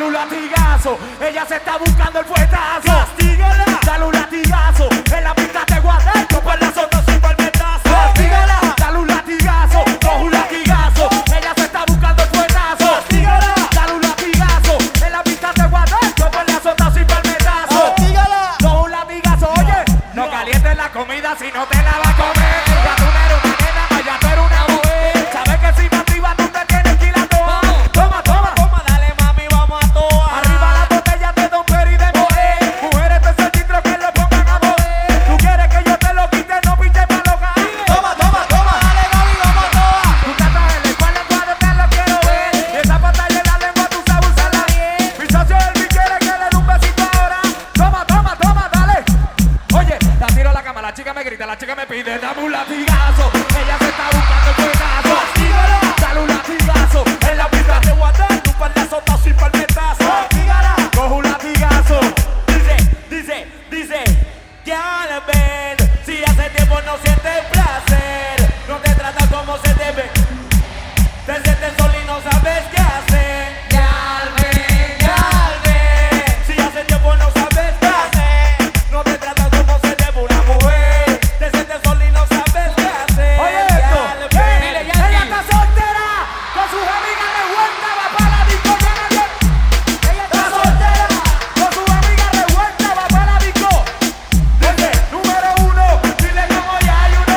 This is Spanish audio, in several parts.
dale un latigazo. Ella se está buscando el fuetazo. Castígala. Dale un latigazo. En la pista te guardé, tú por la zona sin palmetazo. Castígala. Dale un latigazo, coge un latigazo. Ella se está buscando el fuetazo. Castígala. Dale un latigazo. En la pista te guardé, tú por la zona sin palmetazo. Castígala. Coge un latigazo, oye. No calientes la comida si no te la vas a comer. Ya tú no eres una nena, vaya tú eres una mujer. Sabes que si me activas tú te tienes que ir a toa. Toma, toma, Toma, dale mami, vamos a toa. arriba la botella de Don Peri de Moe. Mujeres de ese chistro que lo pongan a mover. Tú quieres que yo te lo quite, no pinches pa' loca. Toma, dale mami, vamos a toa. Tú tratas en la espalda cuando te lo quiero ver. Y esa pantalla en la lengua tú sabes usarla bien. Mi socio Elvis quiere que le dé un besito ahora. Toma, dale. Oye, la tiro a la cama, la chica me grita, la chica me pide, dame un latigazo. Ella se está buscando el fuetazo. Castígala. Dale un latigazo. En la pista te guardé, tú para la sota sin palmetazo. Castígala. Coge un latigazo. Dice, ya la ven. Si hace tiempo no sientes placer, no te trata como se debe. Te sientes solo y no sabes qué hacer. Ya ven. Si hace tiempo no sabes qué hacer, no te trata como se debe una mujer. Te sientes solo y no sabes qué hacer. Oye esto, ven. ella está soltera, con sus amigas de vuelta, va para la disco, llena bien. Ella está soltera, con sus amigas de vuelta, va para la disco. Dice, número uno, dile como ya hay uno.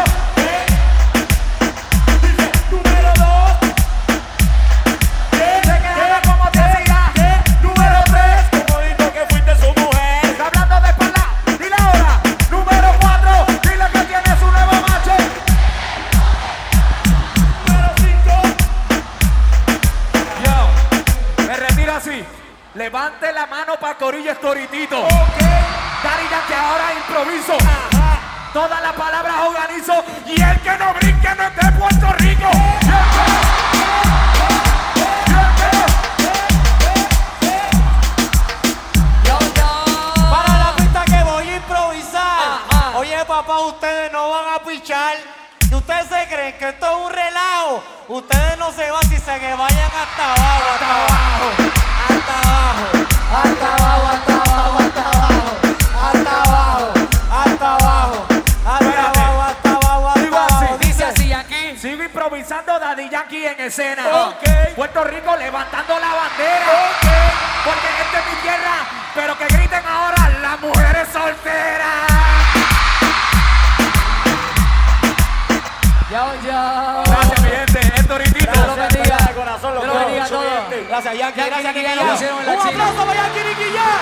Dice, número 2. Se queda como te siga. Número 3. Como dijo que fuiste su mujer. Está hablando de espalda, dile ahora. Número 4, dile que tienes un nuevo macho. Número 5. Yo, me retiro así. Levante la mano para Corillo Storitito. Daddy Yankee ahora improviso. Todas las palabras organizo. Y el que no brinque no es de Puerto Rico. Para la pista que voy a improvisar. Oye, papá, ustedes no van a pichar. Si ustedes se creen que esto es un relajo, ustedes no se van si se que vayan hasta abajo, hasta abajo, hasta abajo, hasta abajo, hasta abajo, hasta abajo, hasta abajo, hasta abajo, hasta abajo, hasta abajo, Digo hasta así, abajo. dice así aquí. Sigo improvisando Daddy Yankee en escena. Puerto Rico levantando la bandera. Porque esta es mi tierra. Pero que griten ahora las mujeres solteras. Gracias, mi gente. Esto Ritito. Dios los bendiga de corazón, los Dios los bendiga a quiero. todos. Gracias, Yankee. Yankee, Gracias, Nicky Nicky Jam. Jam. Un aplauso para Yankee, Nicky Jam.